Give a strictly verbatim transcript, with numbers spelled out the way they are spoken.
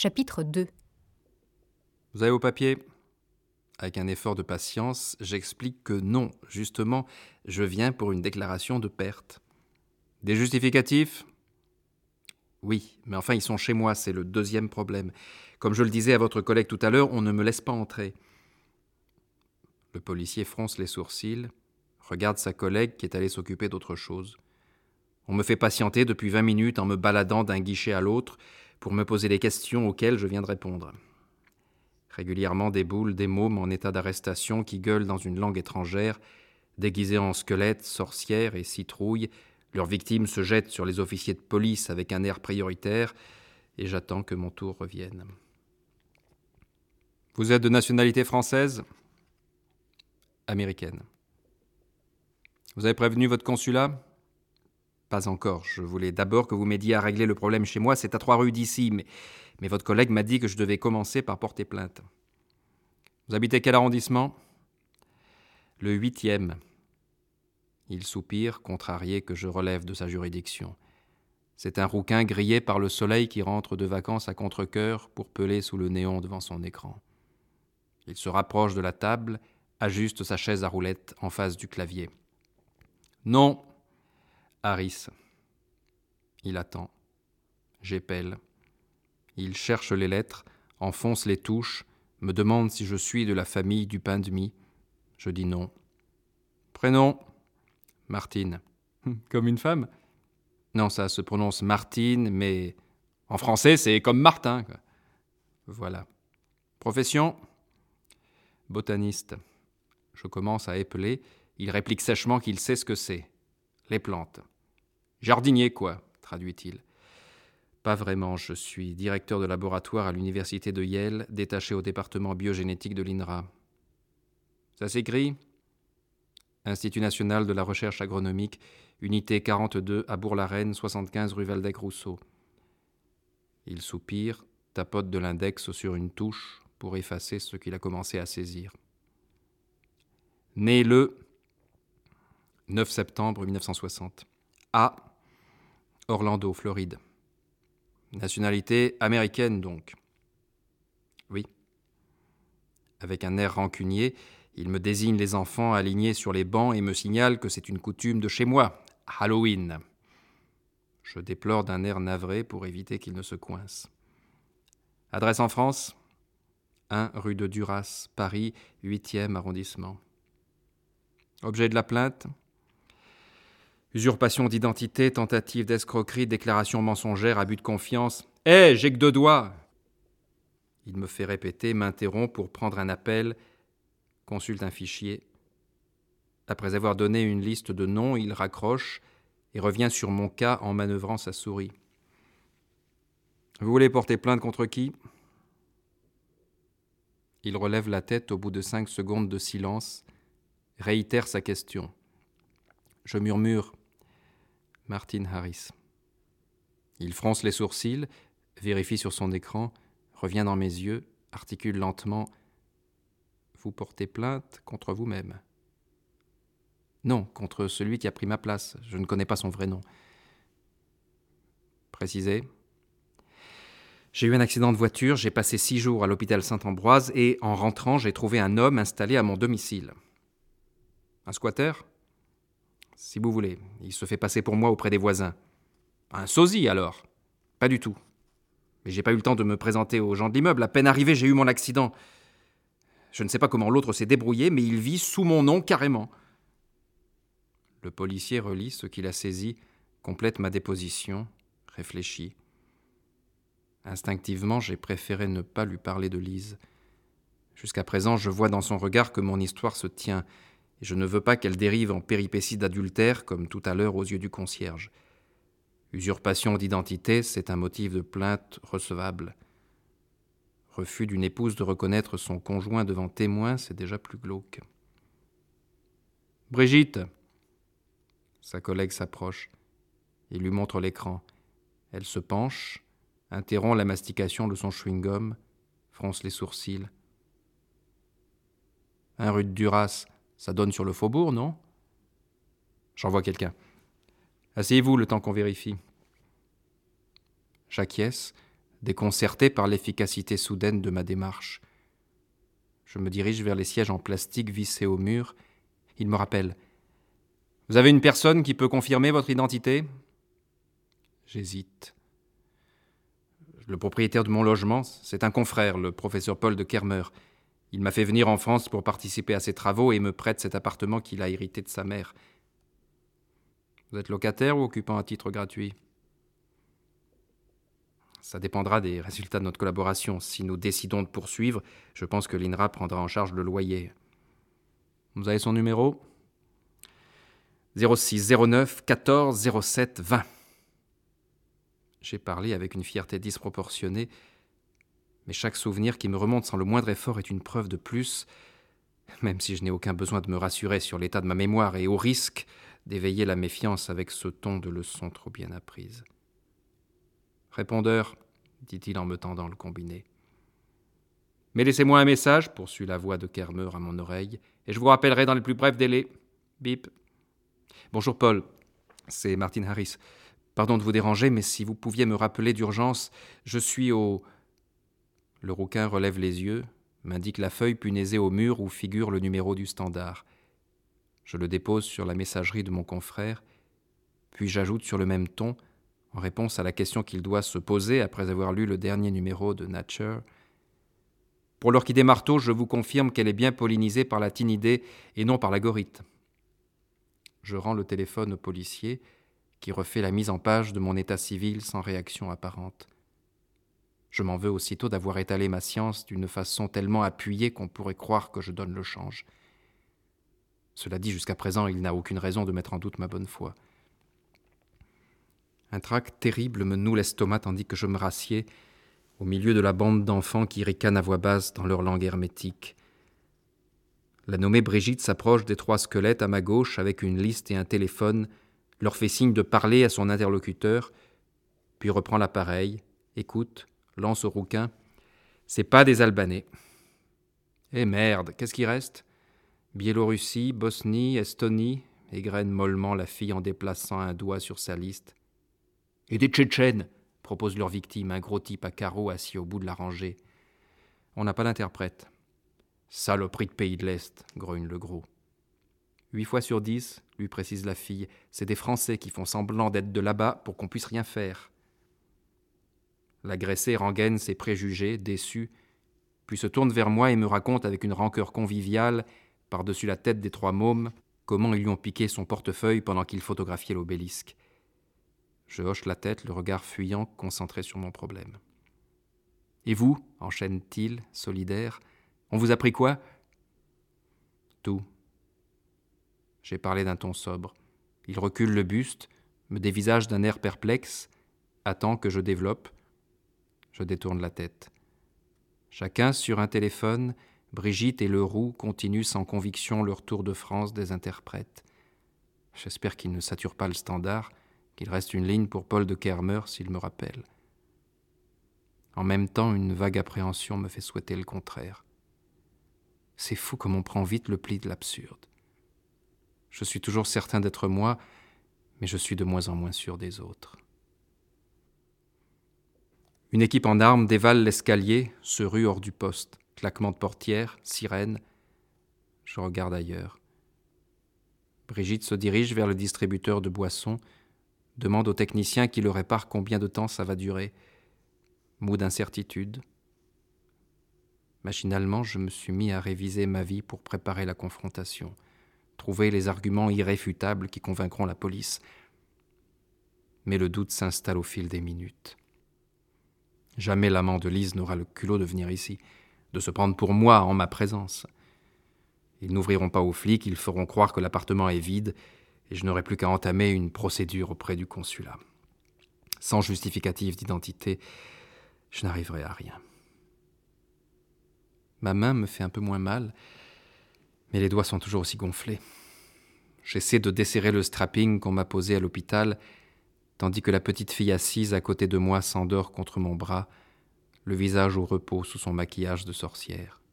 Chapitre deux. Vous avez vos papiers ? Avec un effort de patience, j'explique que non, justement, je viens pour une déclaration de perte. Des justificatifs ? Oui, mais enfin ils sont chez moi, c'est le deuxième problème. Comme je le disais à votre collègue tout à l'heure, on ne me laisse pas entrer. Le policier fronce les sourcils, regarde sa collègue qui est allée s'occuper d'autre chose. On me fait patienter depuis vingt minutes en me baladant d'un guichet à l'autre pour me poser les questions auxquelles je viens de répondre. Régulièrement déboulent des mômes en état d'arrestation qui gueulent dans une langue étrangère, déguisés en squelettes, sorcières et citrouilles. Leurs victimes se jettent sur les officiers de police avec un air prioritaire et j'attends que mon tour revienne. Vous êtes de nationalité française ? Américaine. Vous avez prévenu votre consulat ? Pas encore. Je voulais d'abord que vous m'aidiez à régler le problème chez moi. C'est à trois rues d'ici, mais, mais votre collègue m'a dit que je devais commencer par porter plainte. Vous habitez quel arrondissement ? Le huitième. Il soupire, contrarié que je relève de sa juridiction. C'est un rouquin grillé par le soleil qui rentre de vacances à contre-cœur pour peler sous le néon devant son écran. Il se rapproche de la table, ajuste sa chaise à roulettes en face du clavier. Non. Harris. Il attend. J'épelle. Il cherche les lettres, enfonce les touches, me demande si je suis de la famille du pain de mie. Je dis non. Prénom ? Martine. Comme une femme ? Non, ça se prononce Martine, mais en français, c'est comme Martin, quoi. Voilà. Profession ? Botaniste. Je commence à épeler. Il réplique sèchement qu'il sait ce que c'est. Les plantes. Jardinier, quoi, traduit-il. Pas vraiment, je suis directeur de laboratoire à l'université de Yale, détaché au département biogénétique de l'I N R A. Ça s'écrit ? Institut national de la recherche agronomique, unité quarante-deux à Bourg-la-Reine, soixante-quinze rue Valdec-Rousseau. Il soupire, tapote de l'index sur une touche pour effacer ce qu'il a commencé à saisir. Né le neuf septembre mille neuf cent soixante, à Orlando, Floride. Nationalité américaine donc. Oui. Avec un air rancunier, il me désigne les enfants alignés sur les bancs et me signale que c'est une coutume de chez moi, Halloween. Je déplore d'un air navré pour éviter qu'il ne se coince. Adresse en France ? un rue de Duras, Paris, huitième arrondissement. Objet de la plainte ? Usurpation d'identité, tentative d'escroquerie, déclaration mensongère, abus de confiance. Hé, hey, j'ai que deux doigts ! Il me fait répéter, m'interrompt pour prendre un appel, consulte un fichier. Après avoir donné une liste de noms, il raccroche et revient sur mon cas en manœuvrant sa souris. Vous voulez porter plainte contre qui ? Il relève la tête au bout de cinq secondes de silence, réitère sa question. Je murmure « Martine Harris ». Il fronce les sourcils, vérifie sur son écran, revient dans mes yeux, articule lentement « Vous portez plainte contre vous-même ». Non, contre celui qui a pris ma place. Je ne connais pas son vrai nom. Précisez. J'ai eu un accident de voiture, j'ai passé six jours à l'hôpital Saint-Ambroise et en rentrant, j'ai trouvé un homme installé à mon domicile. Un squatter ? Si vous voulez, il se fait passer pour moi auprès des voisins. Un sosie alors ? Pas du tout. Mais j'ai pas eu le temps de me présenter aux gens de l'immeuble. À peine arrivé, j'ai eu mon accident. Je ne sais pas comment l'autre s'est débrouillé, mais il vit sous mon nom carrément. Le policier relit ce qu'il a saisi, complète ma déposition, réfléchit. Instinctivement, j'ai préféré ne pas lui parler de Lise. Jusqu'à présent, je vois dans son regard que mon histoire se tient, et je ne veux pas qu'elle dérive en péripéties d'adultère, comme tout à l'heure aux yeux du concierge. Usurpation d'identité, c'est un motif de plainte recevable. Refus d'une épouse de reconnaître son conjoint devant témoin, c'est déjà plus glauque. Brigitte ! Sa collègue s'approche. Il lui montre l'écran. Elle se penche, interrompt la mastication de son chewing-gum, fronce les sourcils. Un rue de Duras, ça donne sur le faubourg, non ? J'envoie quelqu'un. Asseyez-vous le temps qu'on vérifie. J'acquiesce, déconcerté par l'efficacité soudaine de ma démarche. Je me dirige vers les sièges en plastique vissés au mur. Il me rappelle. « Vous avez une personne qui peut confirmer votre identité ?» J'hésite. Le propriétaire de mon logement, c'est un confrère, le professeur Paul de Kermer. Il m'a fait venir en France pour participer à ses travaux et me prête cet appartement qu'il a hérité de sa mère. Vous êtes locataire ou occupant à titre gratuit ? Ça dépendra des résultats de notre collaboration. Si nous décidons de poursuivre, je pense que l'I N R A prendra en charge le loyer. Vous avez son numéro ? zéro six zéro neuf quatorze zéro sept vingt. J'ai parlé avec une fierté disproportionnée, mais chaque souvenir qui me remonte sans le moindre effort est une preuve de plus, même si je n'ai aucun besoin de me rassurer sur l'état de ma mémoire et au risque d'éveiller la méfiance avec ce ton de leçon trop bien apprise. « Répondeur, » dit-il en me tendant le combiné. « Mais laissez-moi un message, » poursuit la voix de Kermer à mon oreille, « et je vous rappellerai dans les plus brefs délais. Bip. »« Bonjour Paul, c'est Martin Harris. Pardon de vous déranger, mais si vous pouviez me rappeler d'urgence, je suis au... » Le rouquin relève les yeux, m'indique la feuille punaisée au mur où figure le numéro du standard. Je le dépose sur la messagerie de mon confrère, puis j'ajoute sur le même ton, en réponse à la question qu'il doit se poser après avoir lu le dernier numéro de Nature. « Pour l'orchidée marteau, je vous confirme qu'elle est bien pollinisée par la tinidée et non par la gorite. » Je rends le téléphone au policier, qui refait la mise en page de mon état civil sans réaction apparente. Je m'en veux aussitôt d'avoir étalé ma science d'une façon tellement appuyée qu'on pourrait croire que je donne le change. Cela dit, jusqu'à présent, il n'a aucune raison de mettre en doute ma bonne foi. Un trac terrible me noue l'estomac tandis que je me rassieds au milieu de la bande d'enfants qui ricanent à voix basse dans leur langue hermétique. La nommée Brigitte s'approche des trois squelettes à ma gauche avec une liste et un téléphone, leur fait signe de parler à son interlocuteur, puis reprend l'appareil, écoute, lance au rouquin. « C'est pas des Albanais. »« Eh merde, qu'est-ce qui reste ? Biélorussie, Bosnie, Estonie » égrène mollement la fille en déplaçant un doigt sur sa liste. « Et des Tchétchènes » propose leur victime, un gros type à carreaux assis au bout de la rangée. On n'a pas d'interprète. « Saloperie de pays de l'Est » grogne le gros. Huit fois sur dix, lui précise la fille, c'est des Français qui font semblant d'être de là-bas pour qu'on puisse rien faire. L'agressé rengaine ses préjugés, déçu, puis se tourne vers moi et me raconte avec une rancœur conviviale, par-dessus la tête des trois mômes, comment ils lui ont piqué son portefeuille pendant qu'il photographiait l'obélisque. Je hoche la tête, le regard fuyant, concentré sur mon problème. « Et vous » enchaîne-t-il, solidaire, « on vous a pris quoi ?»« Tout. » J'ai parlé d'un ton sobre. Il recule le buste, me dévisage d'un air perplexe, attend que je développe. Je détourne la tête. Chacun sur un téléphone, Brigitte et Leroux continuent sans conviction leur tour de France des interprètes. J'espère qu'ils ne saturent pas le standard, qu'il reste une ligne pour Paul de Kermer s'il me rappelle. En même temps, une vague appréhension me fait souhaiter le contraire. C'est fou comme on prend vite le pli de l'absurde. Je suis toujours certain d'être moi, mais je suis de moins en moins sûr des autres. Une équipe en armes dévale l'escalier, se rue hors du poste. Claquement de portière, sirène. Je regarde ailleurs. Brigitte se dirige vers le distributeur de boissons, demande au technicien qui le répare combien de temps ça va durer. Mot d'incertitude. Machinalement, je me suis mis à réviser ma vie pour préparer la confrontation, trouver les arguments irréfutables qui convaincront la police. Mais le doute s'installe au fil des minutes. Jamais l'amant de Lise n'aura le culot de venir ici, de se prendre pour moi en ma présence. Ils n'ouvriront pas aux flics, ils feront croire que l'appartement est vide et je n'aurai plus qu'à entamer une procédure auprès du consulat. Sans justificatif d'identité, je n'arriverai à rien. Ma main me fait un peu moins mal, mais les doigts sont toujours aussi gonflés. J'essaie de desserrer le strapping qu'on m'a posé à l'hôpital, tandis que la petite fille assise à côté de moi s'endort contre mon bras, le visage au repos sous son maquillage de sorcière.